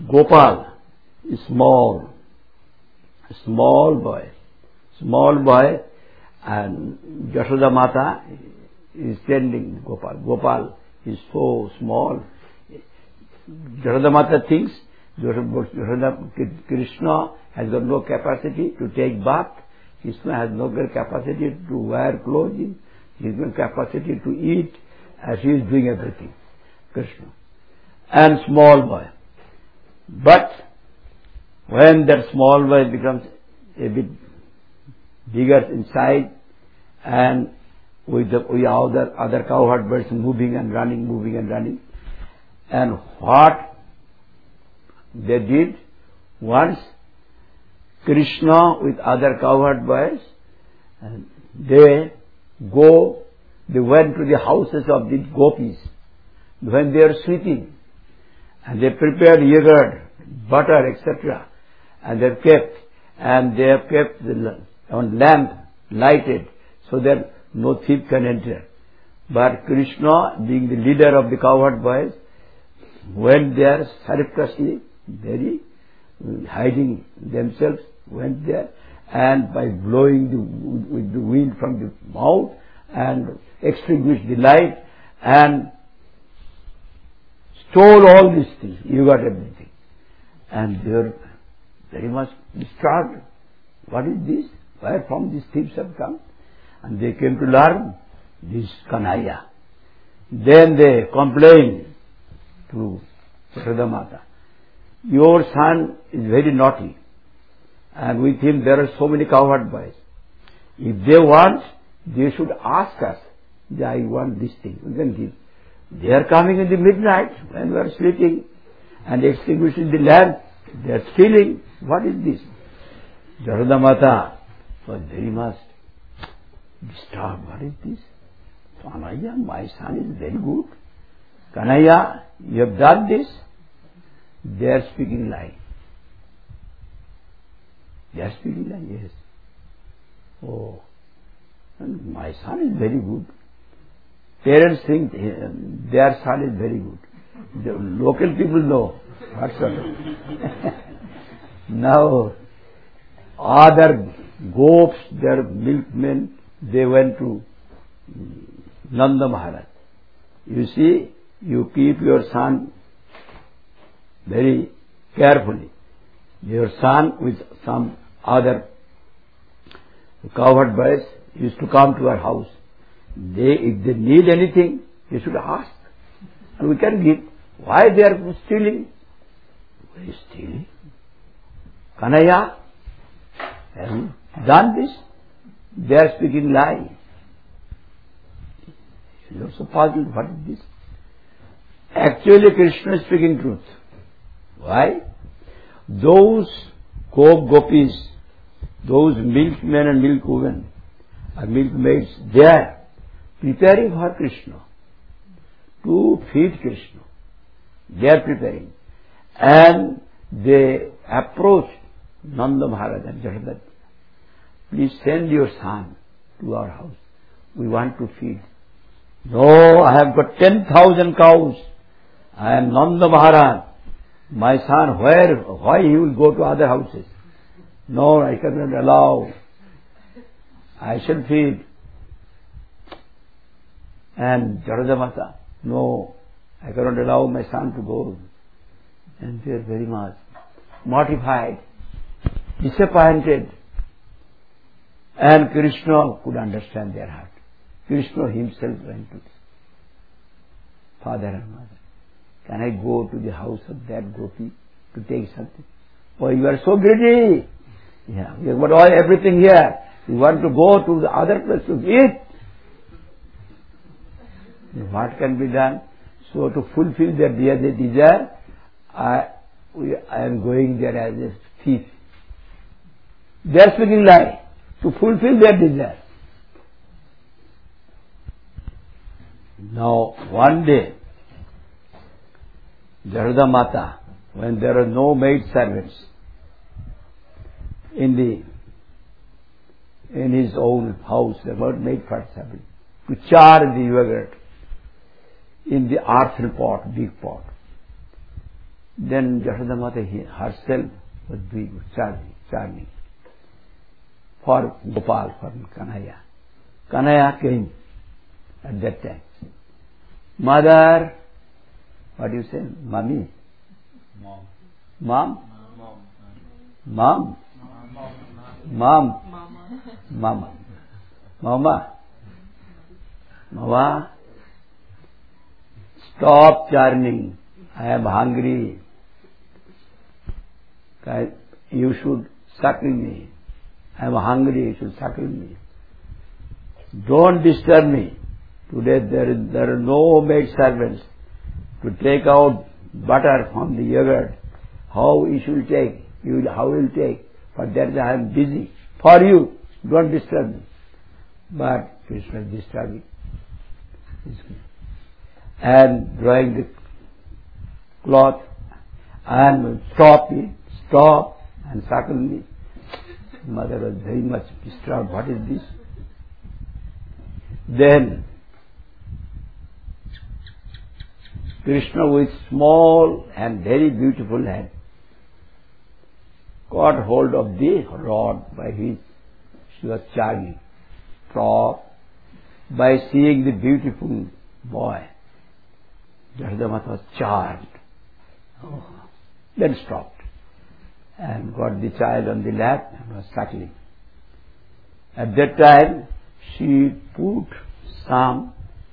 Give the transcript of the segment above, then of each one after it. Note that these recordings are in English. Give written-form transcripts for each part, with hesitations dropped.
Gopal, small boy, and Yashoda Mata is tending Gopal. Gopal is so small. Yashoda Mata thinks Krishna has got no capacity to take bath. Krishna has no capacity to wear clothing. He has no capacity to eat, as he is doing everything. Krishna. And small boy. But when that small boy becomes a bit bigger in size, and with other cowherd birds moving and running, and what they did once, Krishna with other cowherd boys, and they went to the houses of the gopis when they are sleeping, and they prepared yogurt, butter, etc., and they have kept the lamp lighted so that no thief can enter. But Krishna, being the leader of the cowherd boys, went there surreptitiously, very hiding themselves, went there, and by blowing with the wind from the mouth and extinguished the light and stole all these things. You got everything. And they were very much disturbed. What is this? Where from these thieves have come? And they came to learn this Kanhaiya. Then they complained to Yashoda Mata. Your son is very naughty, and with him there are so many cowherd boys. If they want, they should ask us, I want this thing, we can give. They are coming in the midnight when we are sleeping and extinguishing the lamp. They are stealing. What is this? Yashoda Mata was very much disturbed. What is this? Kanhaiya, my son is very good. Kanhaiya, you have done this. They are speaking lie. They are speaking lie, yes. Oh, and my son is very good. Parents think their son is very good. The local people know what's up. Now, other gops, their milkmen, they went to Nanda Maharaj. You see, you keep your son very carefully. Your son with some other cowherd boys used to come to our house. If they need anything, they should ask, and we can give. Why they are stealing? Who is stealing? Kanhaiya, have you done this? They are speaking lie. You are so puzzled. What is this? Actually, Krishna is speaking truth. Why? Those gopis, those milkmen and milkwomen, or milkmaids, they are preparing for Krishna, to feed Krishna. They are preparing. And they approached Nanda Maharaj and Yashoda. Please send your son to our house. We want to feed. No, I have got 10,000 cows. I am Nanda Maharaj. My son, why he will go to other houses? No, I cannot allow. I shall feed. And Yashoda Mata, no, I cannot allow my son to go. And they are very much mortified, disappointed. And Krishna could understand their heart. Krishna himself went to father and mother. Can I go to the house of that gopi to take something? Oh, you are so greedy. Yeah, we have got everything here. You want to go to the other place to eat? What can be done? So to fulfill their desire, I am going there as a thief. They are speaking lie to fulfill their desire. Now, one day, Yashoda Mata, when there are no maid servants in his own house, there were maid servants to char the yogurt in the earthen pot, big pot. Then Yashoda Mata herself was doing charming for Gopal, for Kanhaiya. Kanhaiya came at that time. Mother, what do you say? Mommy? Mom. Mom? Mom. Mom? Mama. Mama. Mama. Stop churning. I am hungry. You should suckle me. I am hungry. You should suckle me. Don't disturb me. Today there are no maid servants to take out butter from the yogurt. How you should take? How will take? For that I am busy. For you, don't disturb me. But Krishna is disturbing. And drawing the cloth and stop and suckle me. Mother was very much disturbed. What is this? Then Krishna with small and very beautiful hand caught hold of the rod by which she was charming. By seeing the beautiful boy, Yashoda Mata was charmed. Then stopped and got the child on the lap and was suckling. At that time, she put some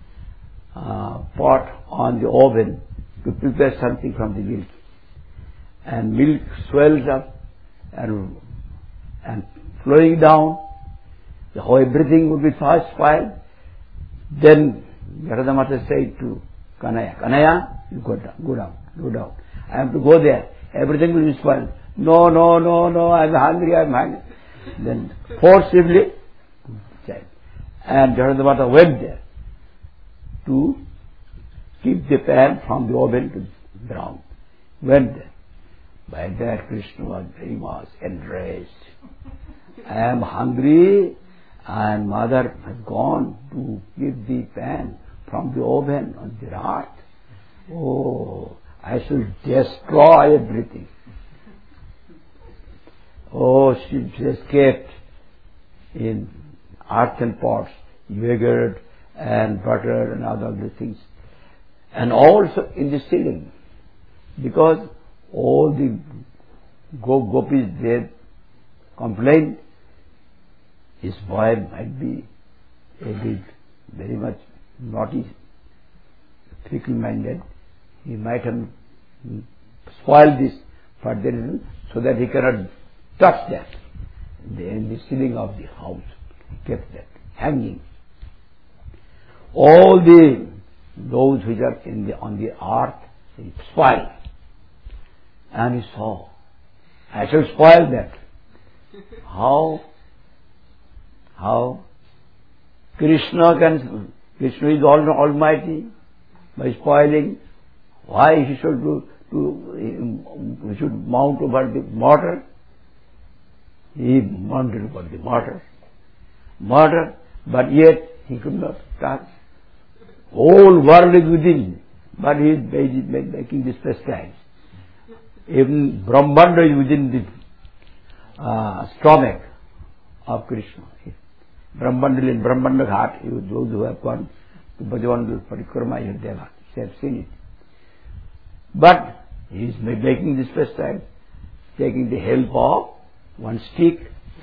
pot on the oven to prepare something from the milk. And milk swells up and flowing down. The whole everything would be fast spoiled. Then Yashoda Mata said to Kanhaiya, Kanhaiya, you go down. I have to go there. Everything will be spoiled. No, I'm hungry. Then forcibly, and Yashoda Mata went there to keep the pan from the oven to brown. Went there. By that Krishna was very much enraged. I am hungry and mother has gone to keep the pan from the oven on the hearth. Oh, I should destroy everything. Oh, she just kept in earthen pots, yogurt and butter and other things. And also in the ceiling. Because all the gopis, they complained, his boy might be a bit very much naughty, fickle-minded. He might have spoiled this for the reason, so that he cannot touch that. In the ceiling of the house, he kept that hanging. All those which are on the earth, he spoiled. And he saw, I shall spoil that. How Krishna is almighty by spoiling. Why he should we should mount over the mortar? He mounted over the mortar, but yet he could not touch. Whole world is within, but he is making this pastimes. Even Brahmanda is within the stomach of Krishna. Brahmanda in Brahmanda Ghat, those who have gone to Bhajavandal Parikrama, they have seen it. But he is making this pastime, taking the help of one stick,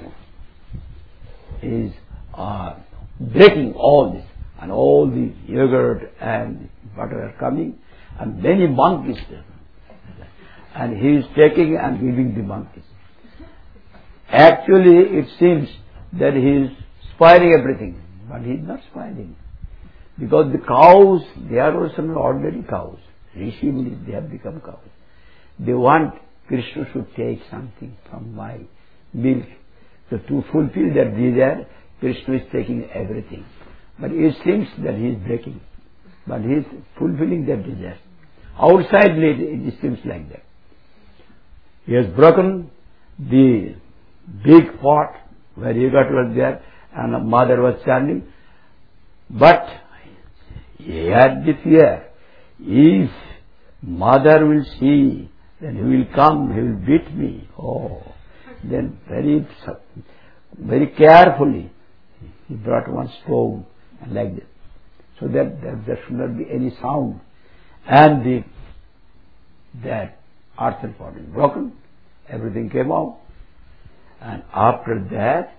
is breaking all this, and all the yogurt and butter are coming, and many monkeys there. And he is taking and giving the monkeys. Actually, it seems that he is spoiling everything, but he is not spoiling. Because the cows, they are also not ordinary cows. Rishi Munis, they have become cows. They want Krishna should take something from my milk. So to fulfill that desire, Krishna is taking everything. But it seems that he is breaking. But he is fulfilling that desire. Outside it seems like that. He has broken the big pot where yogurt was there and a mother was standing. But he had the fear. If mother will see then he will come, he will beat me. Oh, then very carefully he brought one stone and like that, so that there should not be any sound, and that earthen pot is broken, everything came out, and after that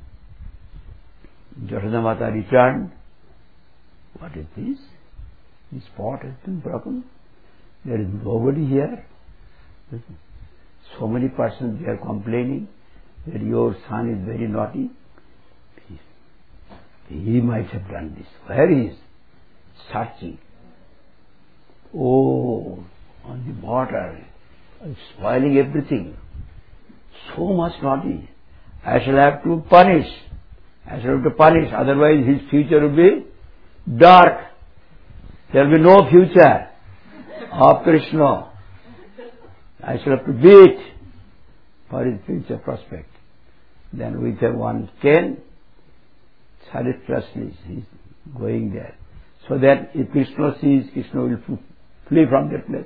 Yashoda Mata returned. What is this? This pot has been broken. There is nobody here. So many persons, they are complaining that your son is very naughty. He might have done this. Where he is? Searching. Oh, on the water, spoiling everything. So much naughty. I shall have to punish. Otherwise his future will be dark. There will be no future of Krishna. I shall have to beat for his future prospect. Then with one cane, surreptitiously he is going there. So that if Krishna sees, Krishna will flee from that place.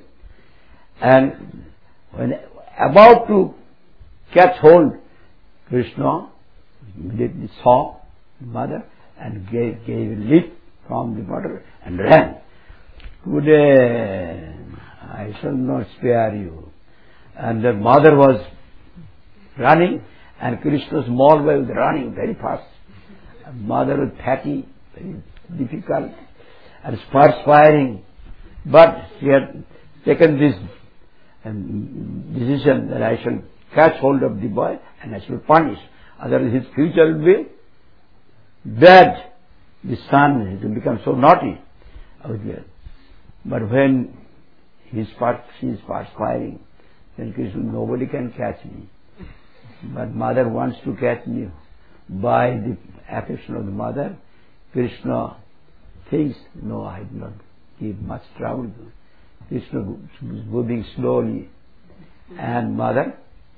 And when about to catch hold, Krishna immediately saw the mother and gave a leap from the water and ran. Today I shall not spare you. And the mother was running, and Krishna's small boy was running very fast. Mother was fatty, very difficult, and perspiring. But she had taken this decision that I shall catch hold of the boy and I shall punish. Otherwise his future will be bad. The son will become so naughty out there. But when she is perspiring, then Krishna, nobody can catch me. But mother wants to catch me. By the affection of the mother, Krishna thinks, no, I do not give much trouble. Krishna is moving slowly, and mother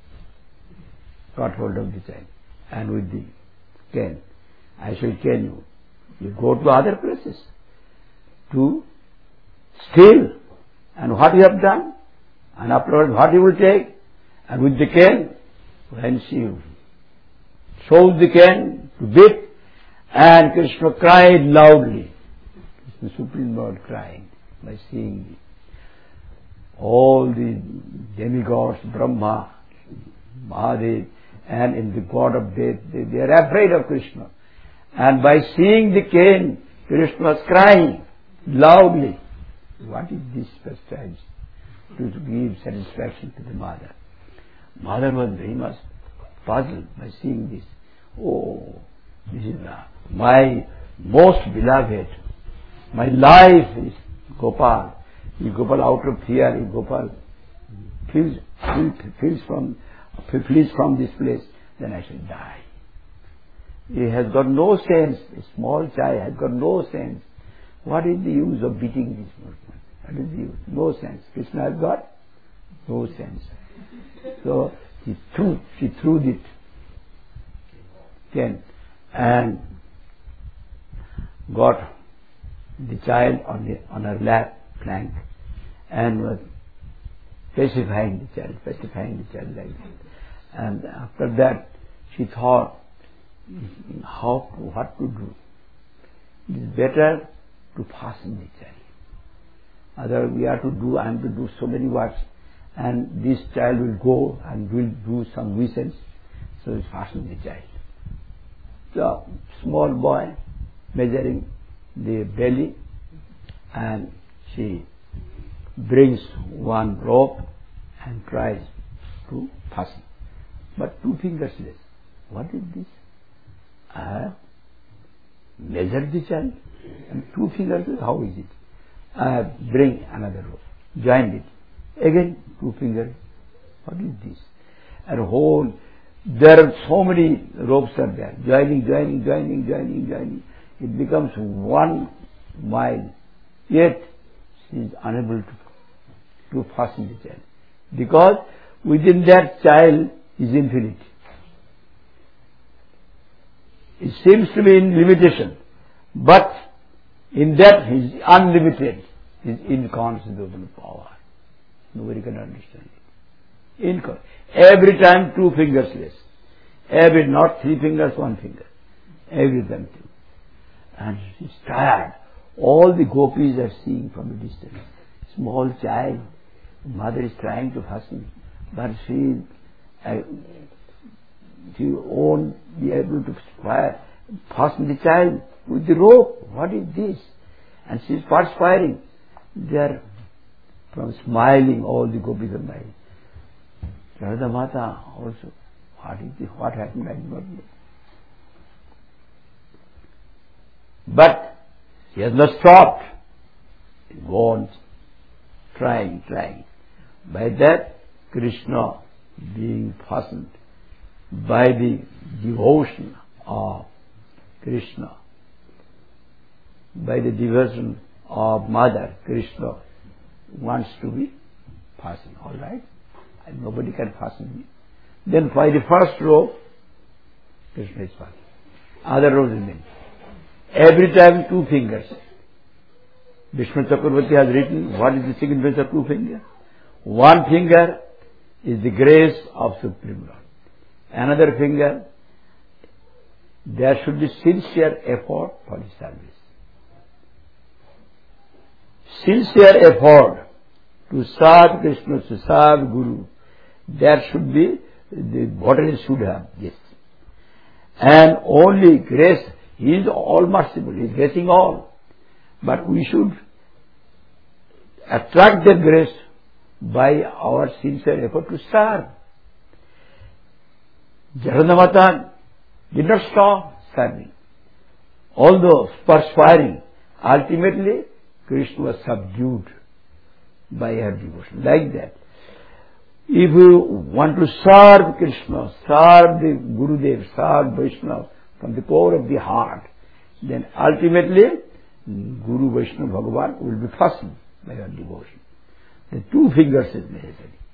got hold of the child, and with the cane, I shall cane you. You go to other places to steal, and what you have done, and afterwards what you will take, and with the cane, when she showed the cane to beat, and Krishna cried loudly. The Supreme Lord crying by seeing it. All the demigods, Brahma, Mahadev, and in the god of death, they are afraid of Krishna. And by seeing the cane, Krishna was crying loudly. What is this pastime? To give satisfaction to the mother. Mother was very much puzzled by seeing this. Oh, this is my most beloved. My life is Gopal. If Gopal out of fear, if Gopal flees from this place, then I shall die. He has got no sense. A small child has got no sense. What is the use of beating this person? What is the use? No sense. Krishna has got no sense. So she threw it again and got the child on her lap plank and was pacifying the child like that. And after that she thought what to do. It is better to fasten the child. Otherwise I am to do so many works, and this child will go and will do some nuisance, so we fasten the child. So small boy measuring the belly, and she brings one rope and tries to fasten, but 2 fingers less. What is this? I have measured the child, and 2 fingers less. How is it? I bring another rope, join it again, 2 fingers. What is this? And there are so many ropes are there, joining. It becomes 1 mile. Yet she is unable to fasten the child, because within that child is infinite. It seems to be in limitation, but in that is unlimited, is inconceivable power. Nobody can understand it. Incorrect. Every time 2 fingers less. Every, not 3 fingers, 1 finger. Every time 2. And she's tired. All the gopis are seeing from a distance. Small child. Mother is trying to fasten. But she won't be able to fasten the child with the rope. What is this? And she is perspiring. They are from smiling, all the gopis are smiling. Radha Mata also. What is this? What happened? I do not know. But he has not stopped. He wants, trying. By that, Krishna being fastened by the devotion of Krishna, by the devotion of Mother, Krishna wants to be fastened. All right? And nobody can fasten me. Then by the first rope, Krishna is fastened. Other ropes remain. Every time 2 fingers. Vishnu Chakravarti has written, what is the significance of 2 fingers? 1 finger is the grace of Supreme Lord. Another finger, there should be sincere effort for the service. Sincere effort to serve Krishna, to serve Guru. There should be, the bottle should have this. And only grace, He is all merciful, He is gracing all. But we should attract that grace by our sincere effort to serve. Jagannath did not stop serving. Although perspiring, ultimately Krishna was subdued by her devotion. Like that. If you want to serve Krishna, serve the Gurudev, serve Vaishnava from the core of the heart, then ultimately Guru Vaishnava Bhagavan will be fastened by your devotion. The 2 fingers is necessary.